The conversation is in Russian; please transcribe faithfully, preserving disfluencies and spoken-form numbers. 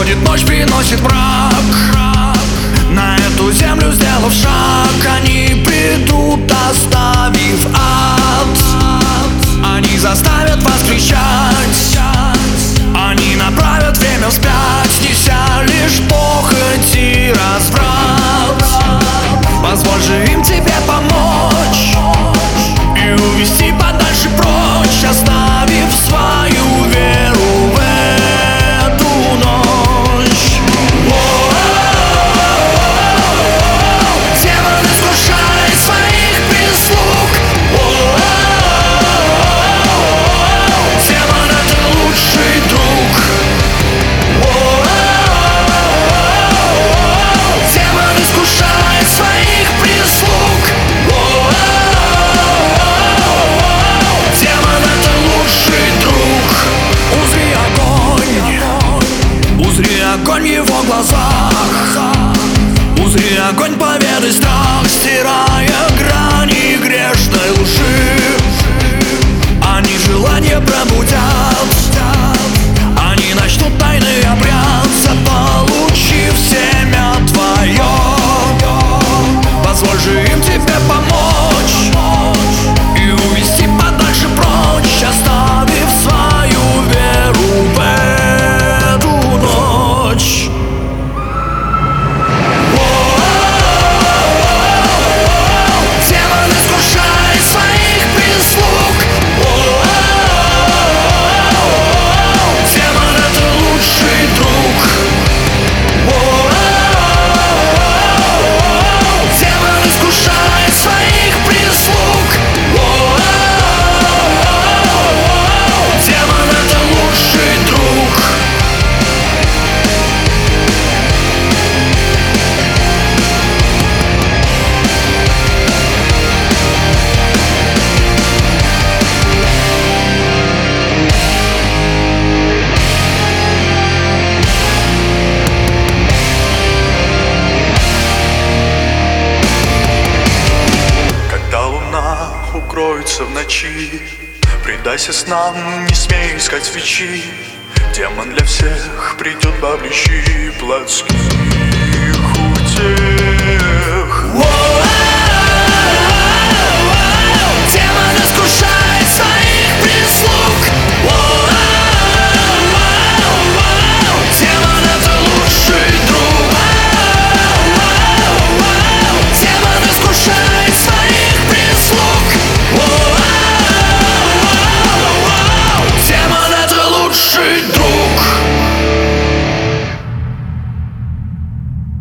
Приходит ночь, приносит мрак. На эту землю сделав шаг, они придут, оставив ад. Они заставят вас кричать, они направят время вспять, неся лишь похоть и разврат. Позволь же им тебе помочь и увести подальше прочь, оставив свою веру в эту ночь. Демон искушает своих прислуг. Демон — это лучший друг. Демон искушает своих прислуг. Демон — это лучший друг. Узри огонь, узри огонь в его глазах. Узри огонь, поведай страх, стирая грани грешной лжи. Они желания пробудят, они начнут тайный обряд, заполучив семя твое. Позволь же им тебе помочь и увести подальше прочь, оставив свою веру в эту ночь. Демон искушает своих прислуг. Демон — это лучший друг. Демон искушает своих прислуг. Демон — это лучший друг. Когда луна укроется в ночи, предайся снам, не смей искать свечи. Демон для всех придет, обличи плотских утех.